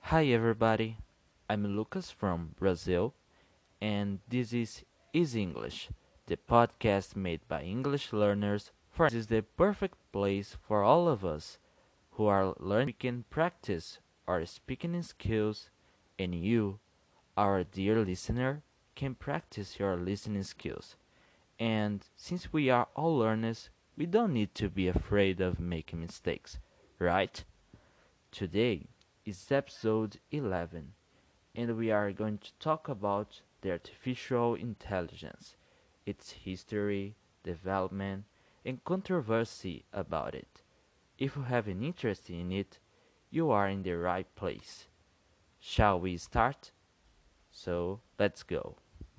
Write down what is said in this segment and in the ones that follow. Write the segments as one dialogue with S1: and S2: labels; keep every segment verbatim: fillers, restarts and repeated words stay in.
S1: Hi everybody, I'm Lucas from Brazil, and this is Easy English, the podcast made by English learners. For this is the perfect place for all of us who are learning speaking practice our speaking skills, and you, our dear listener, can practice your listening skills. And since we are all learners, we don't need to be afraid of making mistakes, right? Today is episode eleven, and we are going to talk about the artificial intelligence, its history, development, and controversy about it. If you have an interest in it, you are in the right place. Shall we start? So let's go.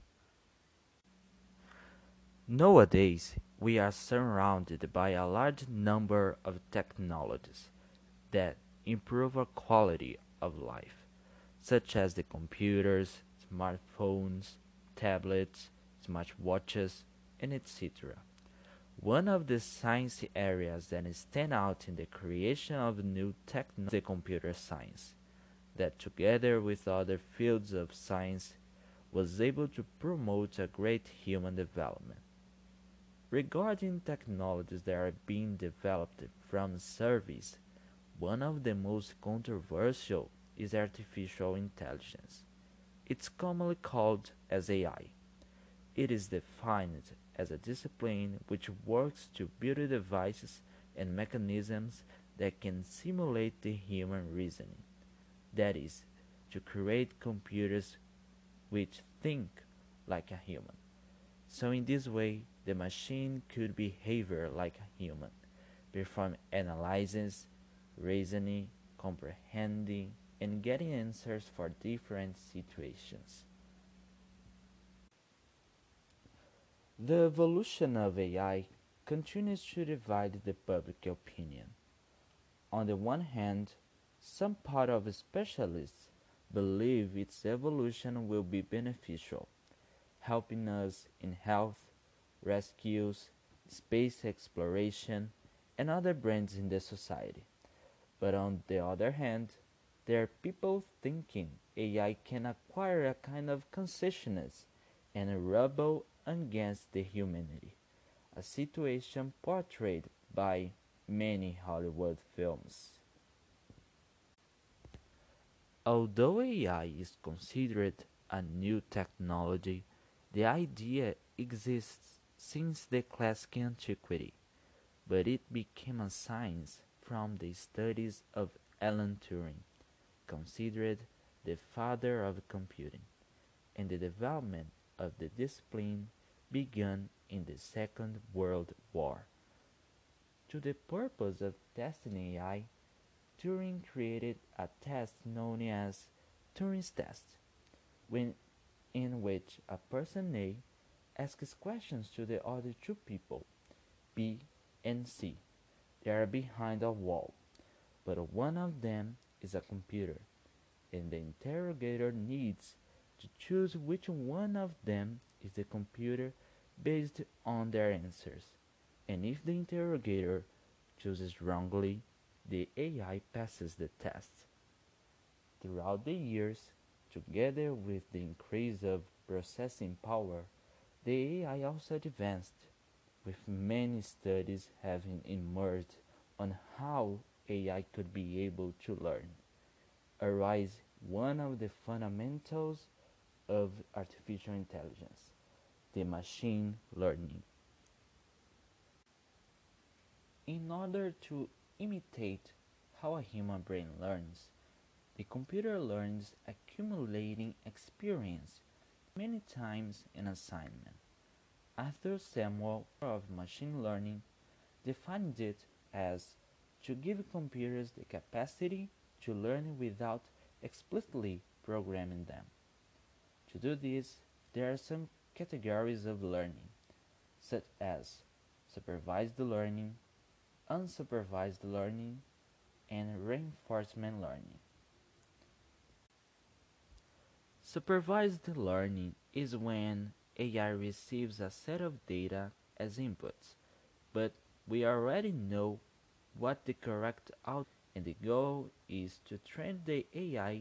S1: Nowadays, we are surrounded by a large number of technologies that improve our quality of life, such as the computers, smartphones, tablets, smartwatches, and et cetera. One of the science areas that stand out in the creation of new technology is the computer science, that together with other fields of science was able to promote a great human development. Regarding technologies that are being developed from surveys, one of the most controversial is artificial intelligence. It's commonly called as A I. It is defined as a discipline which works to build devices and mechanisms that can simulate the human reasoning. That is, to create computers which think like a human. So in this way, the machine could behave like a human, perform analysis, reasoning, comprehending, and getting answers for different situations. The evolution of A I continues to divide the public opinion. On the one hand, some part of specialists believe its evolution will be beneficial, helping us in health, rescues, space exploration, and other brands in the society. But on the other hand, there are people thinking A I can acquire a kind of consciousness and rebel against the humanity, a situation portrayed by many Hollywood films. Although A I is considered a new technology, the idea exists since the classic antiquity, but it became a science from the studies of Alan Turing, considered the father of computing, and the development of the discipline began in the Second World War. To the purpose of testing A I, Turing created a test known as Turing's test, when, in which a person A asks questions to the other two people, B and C. They are behind a wall, but one of them is a computer, and the interrogator needs to choose which one of them is the computer based on their answers. And if the interrogator chooses wrongly, the A I passes the test. Throughout the years, together with the increase of processing power, the A I also advanced, with many studies having emerged on how A I could be able to learn. Arise one of the fundamentals of artificial intelligence, the machine learning. In order to imitate how a human brain learns, the computer learns accumulating experience many times in assignment. Arthur Samuel of machine learning defined it as to give computers the capacity to learn without explicitly programming them. To do this, there are some categories of learning, such as supervised learning, unsupervised learning, and reinforcement learning. Supervised learning is when A I receives a set of data as inputs, but we already know what the correct output, and the goal is to train the A I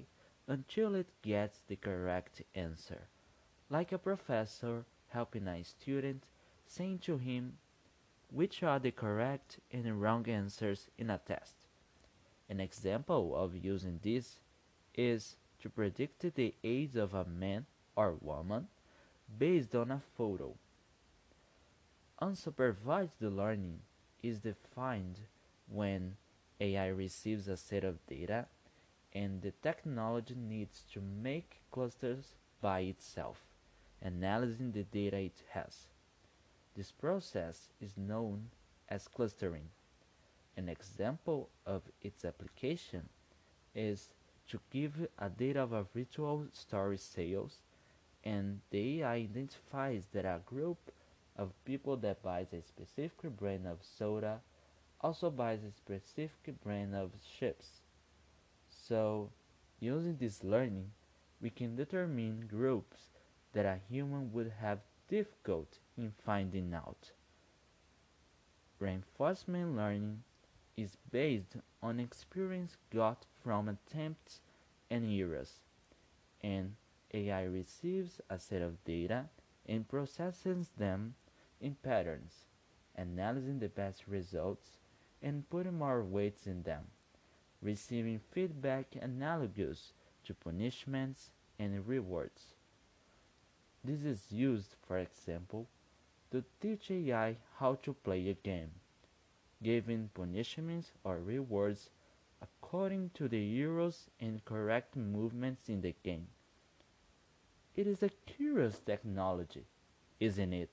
S1: until it gets the correct answer, like a professor helping a student, saying to him which are the correct and wrong answers in a test. An example of using this is to predict the age of a man or woman based on a photo. Unsupervised learning is defined when A I receives a set of data and the technology needs to make clusters by itself, analyzing the data it has. This process is known as clustering. An example of its application is to give a data of a virtual store sales and the A I identifies that a group of people that buys a specific brand of soda also buys a specific brand of chips. So, using this learning, we can determine groups that a human would have difficult in finding out. Reinforcement learning is based on experience got from attempts and errors, and A I receives a set of data and processes them in patterns, analyzing the best results and putting more weights in them, receiving feedback analogous to punishments and rewards. This is used, for example, to teach A I how to play a game, giving punishments or rewards according to the heroes and correct movements in the game. It is a curious technology, isn't it?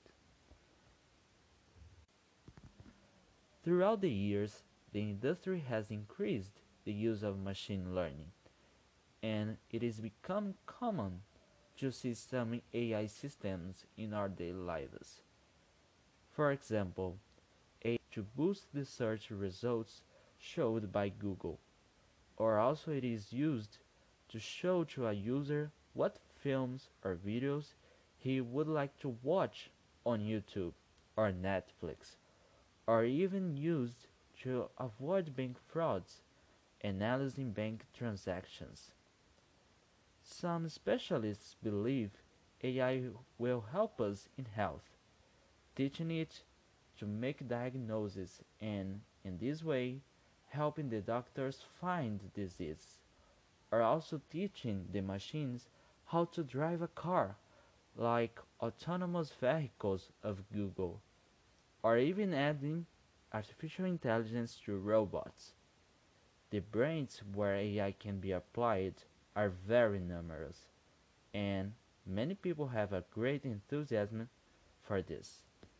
S1: Throughout the years, the industry has increased the use of machine learning, and it has become common to see some A I systems in our daily lives. For example, A I to boost the search results showed by Google, or also it is used to show to a user what films or videos he would like to watch on YouTube or Netflix, or even used to avoid bank frauds, analyzing bank transactions. Some specialists believe A I will help us in health, teaching it to make diagnoses and, in this way, helping the doctors find disease, or also teaching the machines how to drive a car, like autonomous vehicles of Google, or even adding artificial intelligence to robots. The brains where A I can be applied are very numerous, and many people have a great enthusiasm for this.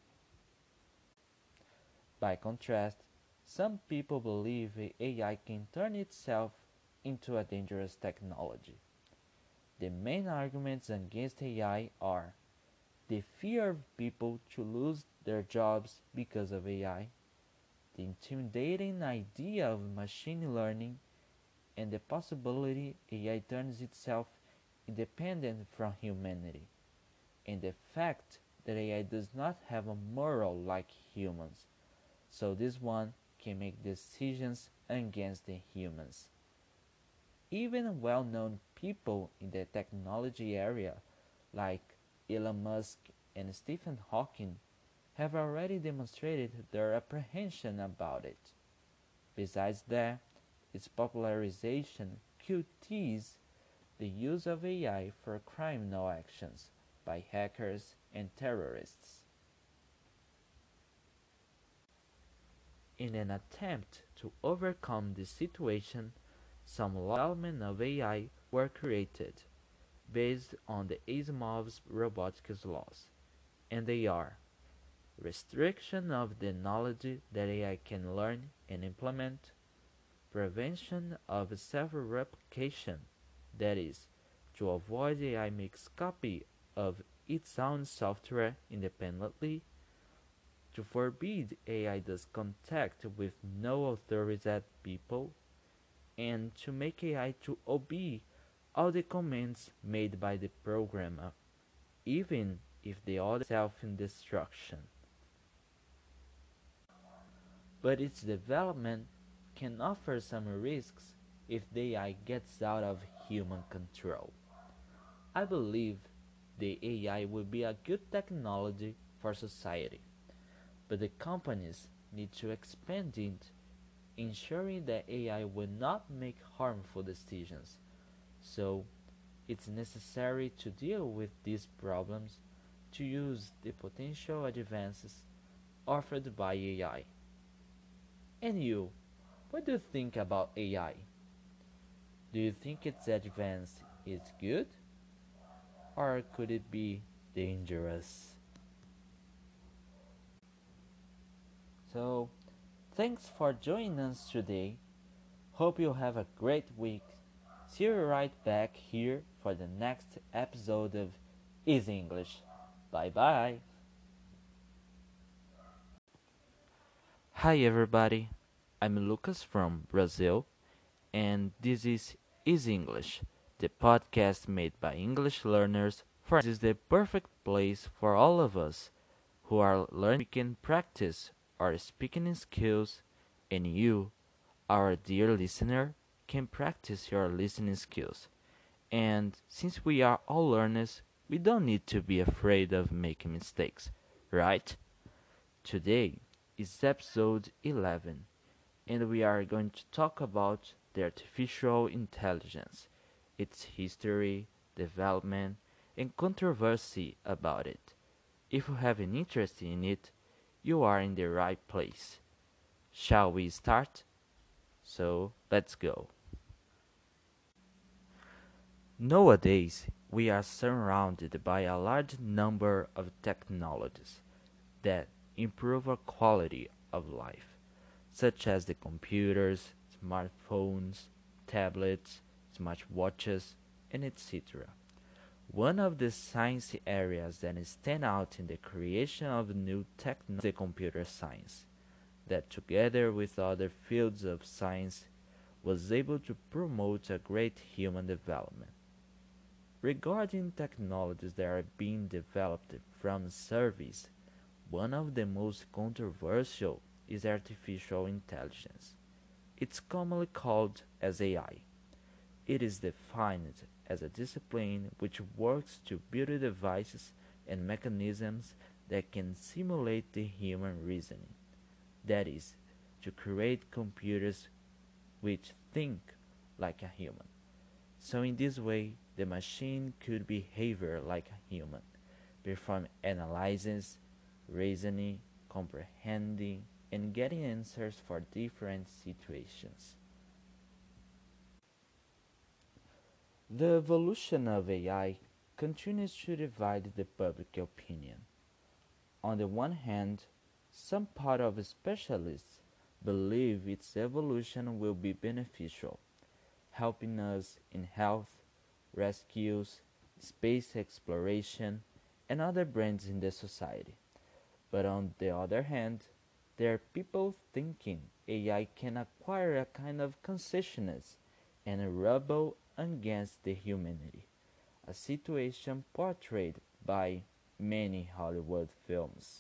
S1: By contrast, some people believe A I can turn itself into a dangerous technology. The main arguments against A I are the fear of people to lose their jobs because of A I, the intimidating idea of machine learning, and the possibility A I turns itself independent from humanity, and the fact that A I does not have a moral like humans, so this one can make decisions against the humans. Even well-known people in the technology area like Elon Musk and Stephen Hawking have already demonstrated their apprehension about it. Besides that, its popularization could tease the use of A I for criminal actions by hackers and terrorists. In an attempt to overcome this situation, some development of A I were created based on the Asimov's robotics laws, and they are restriction of the knowledge that A I can learn and implement, prevention of self-replication, that is, to avoid A I makes copy of its own software independently, to forbid A I does contact with no authorized people, and to make A I to obey all the commands made by the programmer, even if they are self-destruction. But its development can offer some risks if the A I gets out of human control. I believe the A I will be a good technology for society, but the companies need to expand it, ensuring that A I will not make harmful decisions. So, it's necessary to deal with these problems to use the potential advances offered by A I. And you, what do you think about A I? Do you think its advance is good, or could it be dangerous? So, thanks for joining us today. Hope you have a great week. See you right back here for the next episode of Easy English. Bye bye. Hi everybody. I'm Lucas from Brazil, and this is Easy English, the podcast made by English learners. For this is the perfect place for all of us who are learning speaking practice or speaking skills, and you, our dear listener, can practice your listening skills. And since we are all learners, we don't need to be afraid of making mistakes, right? Today is episode eleven, and we are going to talk about the artificial intelligence, its history, development, and controversy about it. If you have an interest in it, you are in the right place. Shall we start? So let's go. Nowadays, we are surrounded by a large number of technologies that improve our quality of life, such as the computers, smartphones, tablets, smartwatches, and et cetera. One of the science areas that stand out in the creation of new technology is the computer science, that together with other fields of science was able to promote a great human development. Regarding technologies that are being developed from surveys, one of the most controversial is artificial intelligence. It's commonly called as A I. It is defined as a discipline which works to build devices and mechanisms that can simulate the human reasoning. That is, to create computers which think like a human. So in this way, the machine could behave like a human, perform analysis, reasoning, comprehending, and getting answers for different situations. The evolution of A I continues to divide the public opinion. On the one hand, some part of specialists believe its evolution will be beneficial, helping us in health, rescues, space exploration, and other brands in the society. But on the other hand, there are people thinking A I can acquire a kind of consciousness and rebel against the humanity, a situation portrayed by many Hollywood films.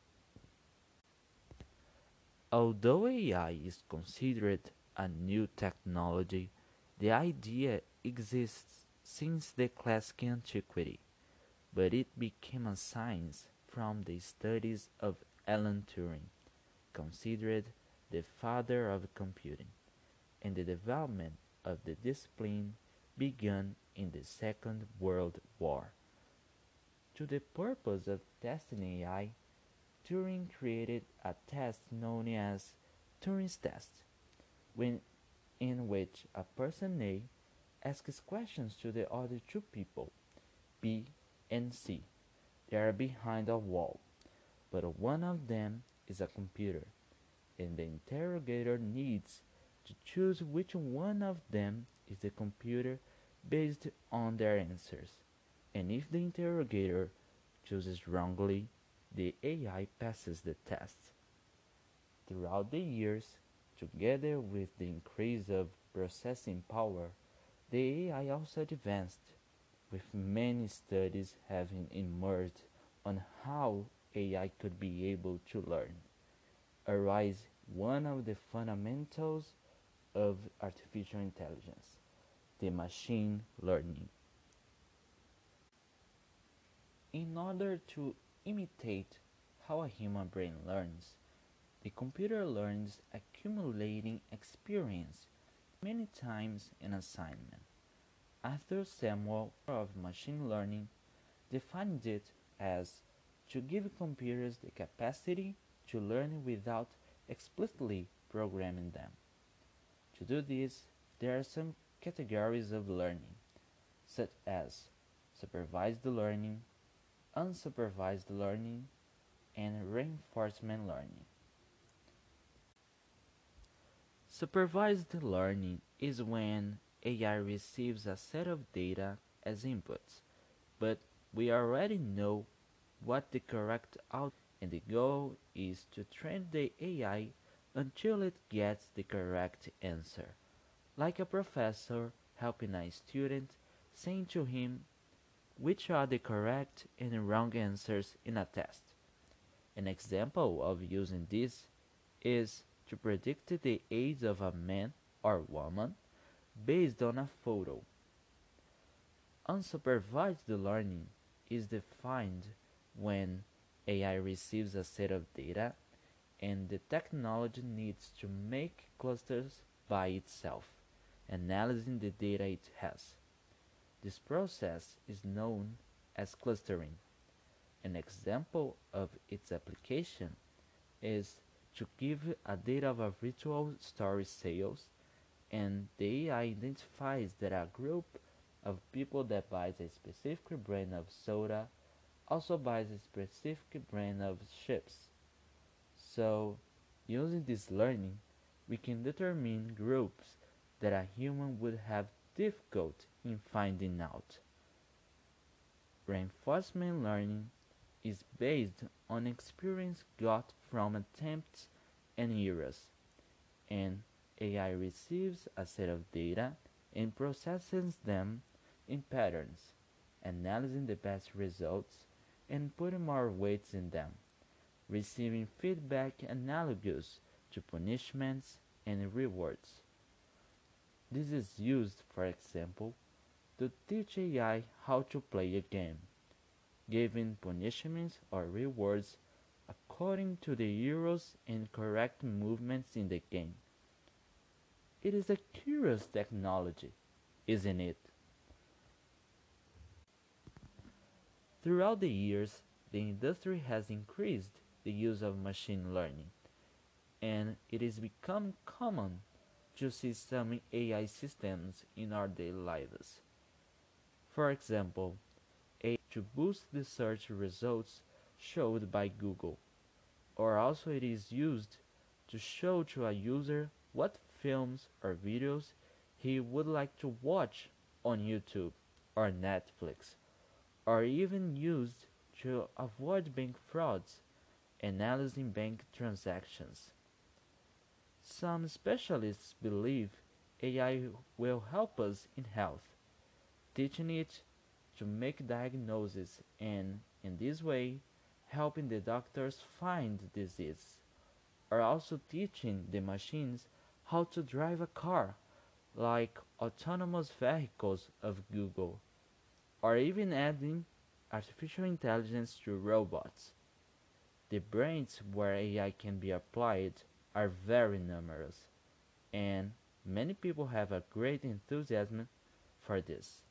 S1: Although A I is considered a new technology, the idea exists since the classic antiquity, but it became a science from the studies of Alan Turing, considered the father of computing, and the development of the discipline began in the Second World War. To the purpose of testing A I, Turing created a test known as Turing's test, when, in which a person A asks questions to the other two people, B and C. They are behind a wall, but one of them is a computer, and the interrogator needs to choose which one of them is the computer based on their answers. And if the interrogator chooses wrongly, the A I passes the test. Throughout the years, together with the increase of processing power, the A I also advanced, with many studies having emerged on how A I could be able to learn. Arise one of the fundamentals of artificial intelligence, the machine learning. In order to imitate how a human brain learns, the computer learns accumulating experience many times in assignment. Arthur Samuel of machine learning defined it as to give computers the capacity to learn without explicitly programming them. To do this, there are some categories of learning, such as supervised learning, unsupervised learning, and reinforcement learning. Supervised learning is when A I receives a set of data as inputs, but we already know what the correct output is, and the goal is to train the A I until it gets the correct answer, like a professor helping a student, saying to him which are the correct and wrong answers in a test. An example of using this is to predict the age of a man or woman based on a photo. Unsupervised learning is defined when A I receives a set of data and the technology needs to make clusters by itself, analyzing the data it has. This process is known as clustering. An example of its application is to give a data of a virtual store sales, and the A I identifies that a group of people that buys a specific brand of soda also buys a specific brand of chips. So, using this learning, we can determine groups that a human would have difficult in finding out. Reinforcement learning is based on experience got from attempts and errors, and A I receives a set of data and processes them in patterns, analyzing the best results and putting more weights in them, receiving feedback analogous to punishments and rewards. This is used, for example, to teach A I how to play a game, giving punishments or rewards according to the heroes and correct movements in the game. It is a curious technology, isn't it? Throughout the years, the industry has increased the use of machine learning, and it has become common to see some A I systems in our daily lives. For example, A I to boost the search results showed by Google, or also it is used to show to a user what films or videos he would like to watch on YouTube or Netflix, or even used to avoid bank frauds, analyzing bank transactions. Some specialists believe A I will help us in health, teaching it to make diagnoses and, in this way, helping the doctors find disease, or also teaching the machines how to drive a car, like autonomous vehicles of Google, or even adding artificial intelligence to robots. The brains where A I can be applied are very numerous, and many people have a great enthusiasm for this.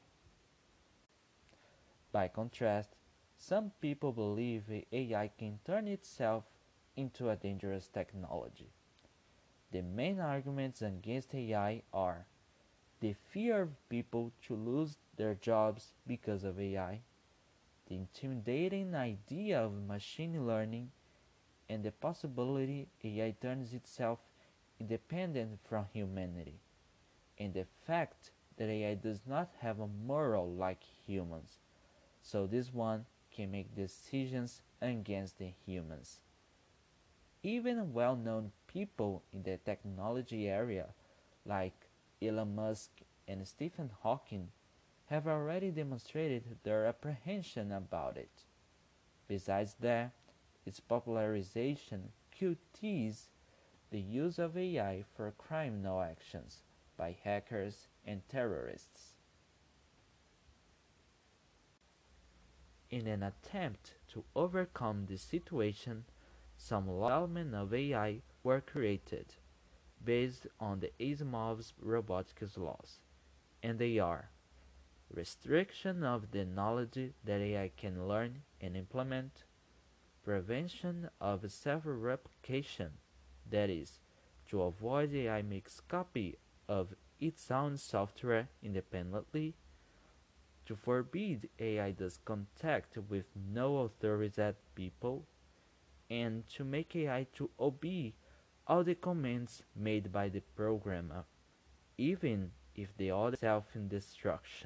S1: By contrast, some people believe A I can turn itself into a dangerous technology. The main arguments against A I are the fear of people to lose their jobs because of A I, the intimidating idea of machine learning, and the possibility A I turns itself independent from humanity, and the fact that A I does not have a moral like humans, so this one can make decisions against the humans. Even well-known people in the technology area, like Elon Musk and Stephen Hawking, have already demonstrated their apprehension about it. Besides that, its popularization could tease the use of A I for criminal actions by hackers and terrorists. In an attempt to overcome this situation, some elements of A I were created based on the Asimov's robotics laws, and they are restriction of the knowledge that A I can learn and implement, prevention of self-replication, that is, to avoid A I makes copy of its own software independently, to forbid A I does contact with no authorized people, and to make A I to obey all the commands made by the programmer, even if they are self-destruction.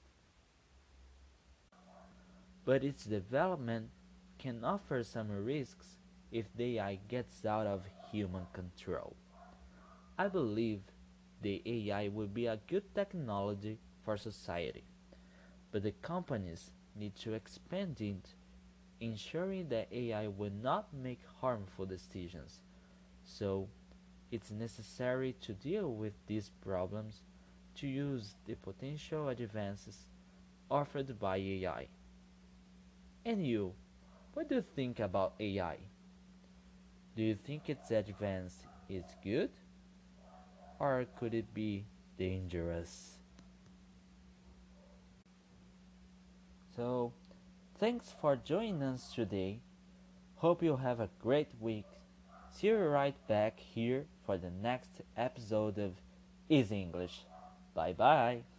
S1: But its development can offer some risks if the A I gets out of human control. I believe the A I will be a good technology for society, but the companies need to expand it, ensuring that A I will not make harmful decisions. So, it's necessary to deal with these problems to use the potential advances offered by A I. And you, what do you think about A I? Do you think its advance is good? Or could it be dangerous? So, thanks for joining us today. Hope you have a great week. See you right back here for the next episode of Easy English. Bye bye.